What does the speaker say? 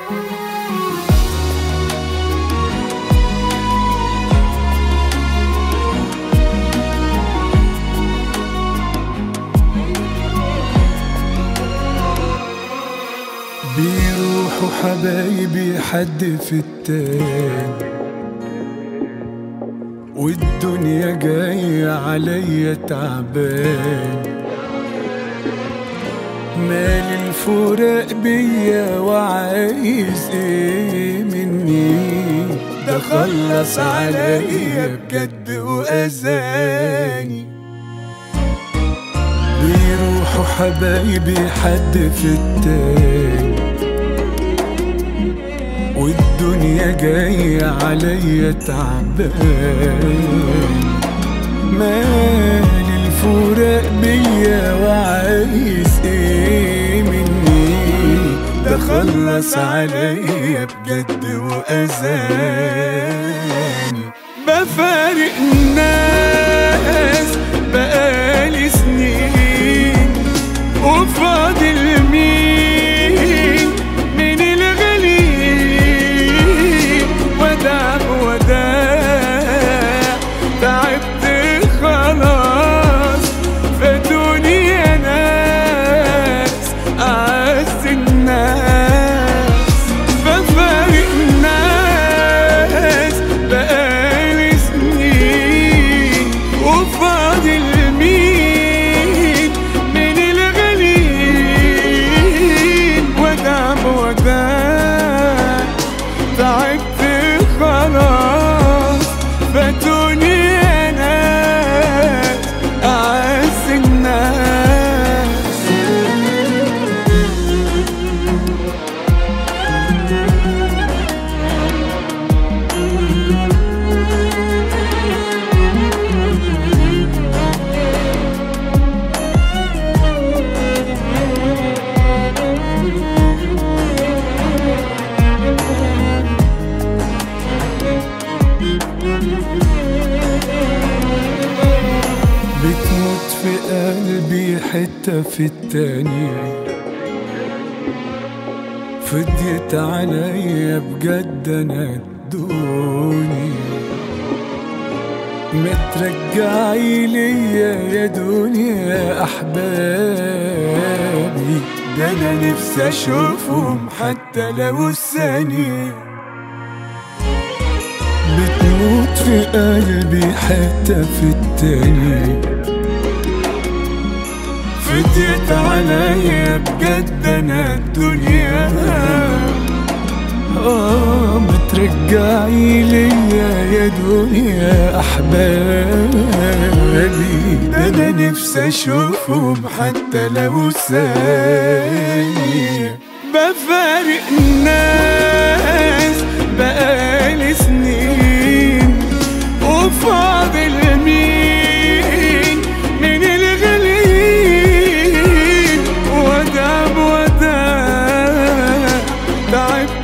بيروحوا حبايبي حد في التاني، والدنيا جاية عليا تعبان. مال الفراق بيا وعايز ايه مني؟ ده خلص عليا بجد وأذاني. بيروحوا حبايبي حد في التاني، والدنيا جاية عليا تعبان. مال الفراق بيا وعايز ايه مني؟ ده خلص عليا بجد وأذاني. بفارق الناس بقالي سنين، وفاضل مين من الغليل؟ وداع وداع، تعبت خلاص، فاتوني يا ناس أعز الناس. بفارق الناس بقالي سنين، وفاضل مين من الغليل؟ وداع وداع، تعبت خلاص، فاتوني يا ناس أعز الناس. بتموت في قلبي حتة في التانية، فضيت عليا بجد أنا الدنيا. مترجعي ليا يا دنيا أحبابي، ده أنا نفسي أشوفهم حتى لو الثانية. بتموت في قلبي حتة في التانية، فضيت عليا بجد أنا الدنيا. مترجعي ليا يا دنيا أحبابي، ده أنا نفسي أشوفهم حتى لو ثانية. بفارق الناس بقالي سنين، وفاضل مين من الغليل؟ وداع وداع، تعبت